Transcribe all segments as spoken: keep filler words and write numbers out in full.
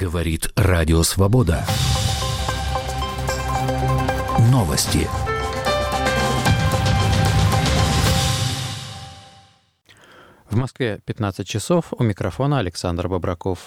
Говорит Радио Свобода. Новости. В Москве пятнадцать часов. У микрофона Александр Бобраков.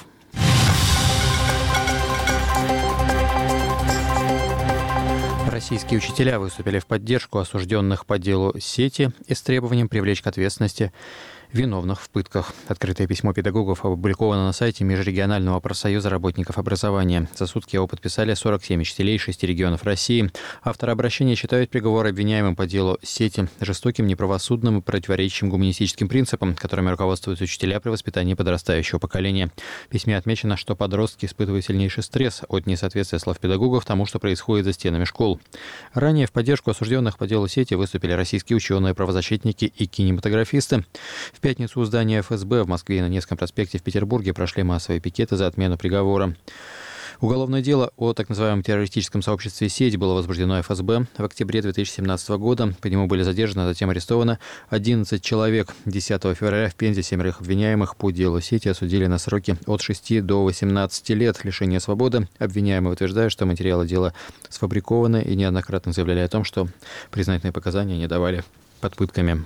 Российские учителя выступили в поддержку осужденных по делу сети и с требованием привлечь к ответственности виновных в пытках. Открытое письмо педагогов опубликовано на сайте Межрегионального профсоюза работников образования. За сутки его подписали сорок семь учителей шести регионов России. Авторы обращения считают приговор обвиняемым по делу сети жестоким, неправосудным и противоречащим гуманистическим принципам, которыми руководствуются учителя при воспитании подрастающего поколения. В письме отмечено, что подростки испытывают сильнейший стресс от несоответствия слов педагогов тому, что происходит за стенами школ. Ранее в поддержку осужденных по делу сети выступили российские ученые, правозащитники и кинематографисты. В пятницу у здания эф эс бэ в Москве и на Невском проспекте в Петербурге прошли массовые пикеты за отмену приговора. Уголовное дело о так называемом террористическом сообществе «Сеть» было возбуждено эф эс бэ в октябре две тысячи семнадцатого года. По нему были задержаны, а затем арестованы одиннадцать человек. десятого февраля в Пензе семерых обвиняемых по делу «Сети» осудили на сроки от шести до восемнадцати лет лишения свободы. Обвиняемые утверждают, что материалы дела сфабрикованы, и неоднократно заявляли о том, что признательные показания не давали под пытками.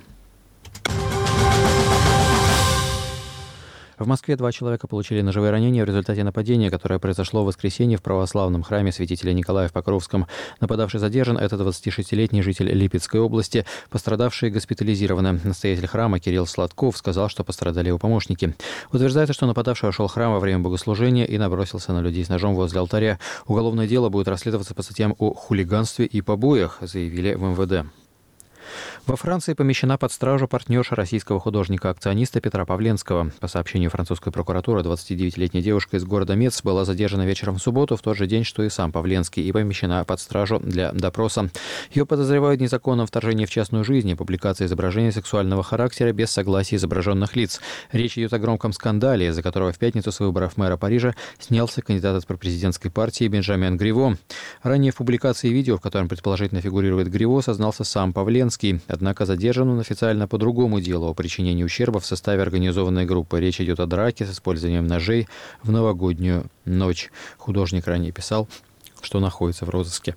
В Москве два человека получили ножевые ранения в результате нападения, которое произошло в воскресенье в православном храме святителя Николая в Покровском. Нападавший задержан. Это двадцатишестилетний житель Липецкой области. Пострадавшие госпитализированы. Настоятель храма Кирилл Сладков сказал, что пострадали его помощники. Утверждается, что нападавший вошел в храм во время богослужения и набросился на людей с ножом возле алтаря. Уголовное дело будет расследоваться по статьям о хулиганстве и побоях, заявили в эм вэ дэ. Во Франции помещена под стражу партнерша российского художника-акциониста Петра Павленского. По сообщению французской прокуратуры, двадцатидевятилетняя девушка из города Мец была задержана вечером в субботу, в тот же день, что и сам Павленский, и помещена под стражу для допроса. Ее подозревают в незаконном вторжении в частную жизнь и публикации изображений сексуального характера без согласия изображенных лиц. Речь идет о громком скандале, из-за которого в пятницу с выборов мэра Парижа снялся кандидат от пропрезидентской партии Бенжамин Гриво. Ранее в публикации видео, в котором предположительно фигурирует Гриво, сознался сам Павленский. Однако задержан он официально по другому делу о причинении ущерба в составе организованной группы. Речь идет о драке с использованием ножей в новогоднюю ночь. Художник ранее писал, что находится в розыске.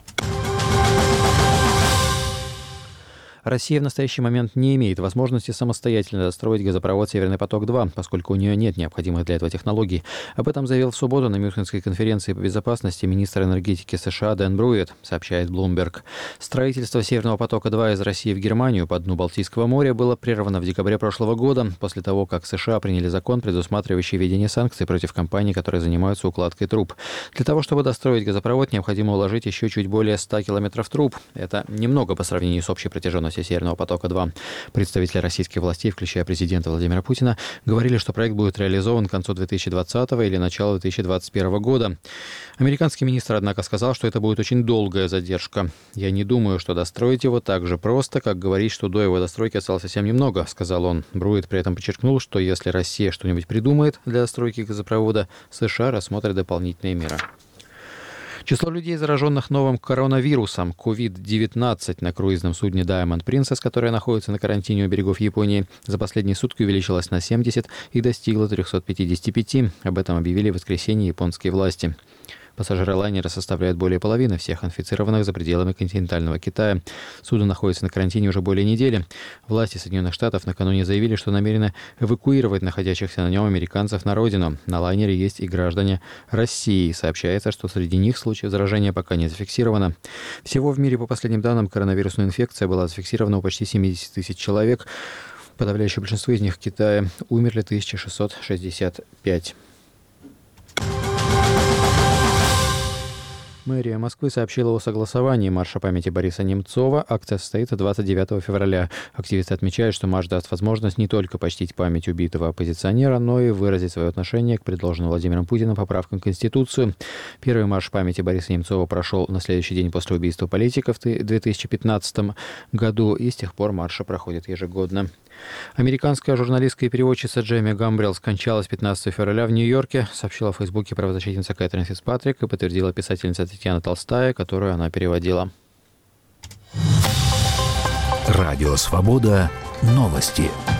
Россия в настоящий момент не имеет возможности самостоятельно достроить газопровод «Северный поток-два», поскольку у нее нет необходимых для этого технологий. Об этом заявил в субботу на Мюнхенской конференции по безопасности министр энергетики США Дэн Бруйет, сообщает Bloomberg. Строительство «Северного потока-два» из России в Германию по дну Балтийского моря было прервано в декабре прошлого года, после того, как США приняли закон, предусматривающий введение санкций против компаний, которые занимаются укладкой труб. Для того, чтобы достроить газопровод, необходимо уложить еще чуть более ста километров труб. Это немного по сравнению с общей протяженностью «Северного потока-два». Представители российских властей, включая президента Владимира Путина, говорили, что проект будет реализован к концу две тысячи двадцатого или началу две тысячи двадцать первого года. Американский министр, однако, сказал, что это будет очень долгая задержка. «Я не думаю, что достроить его так же просто, как говорить, что до его достройки осталось совсем немного», — сказал он. Бруйет при этом подчеркнул, что если Россия что-нибудь придумает для достройки газопровода, США рассмотрят дополнительные меры. Число людей, зараженных новым коронавирусом ковид девятнадцать на круизном судне Diamond Princess, которое находится на карантине у берегов Японии, за последние сутки увеличилось на семьдесят и достигло трёхсот пятидесяти пяти. Об этом объявили в воскресенье японские власти. Пассажиры лайнера составляют более половины всех инфицированных за пределами континентального Китая. Судно находится на карантине уже более недели. Власти Соединенных Штатов накануне заявили, что намерены эвакуировать находящихся на нем американцев на родину. На лайнере есть и граждане России. Сообщается, что среди них случаев заражения пока не зафиксировано. Всего в мире, по последним данным, коронавирусная инфекция была зафиксирована у почти семидесяти тысяч человек. Подавляющее большинство из них в Китае. Умерли тысяча шестьсот шестьдесят пять. Мэрия Москвы сообщила о согласовании марша памяти Бориса Немцова. Акция состоится двадцать девятого февраля. Активисты отмечают, что марш даст возможность не только почтить память убитого оппозиционера, но и выразить свое отношение к предложенным Владимиром Путиным поправкам к Конституцию. Первый марш памяти Бориса Немцова прошел на следующий день после убийства политика в две тысячи пятнадцатом году, и с тех пор марши проходят ежегодно. Американская журналистка и переводчица Джейми Гамбрелл скончалась пятнадцатого февраля в Нью-Йорке, сообщила в Фейсбуке правозащитница Кэтрин Фицпатрик и подтвердила писательница Татьяна Толстая, которую она переводила. Радио «Свобода». Новости.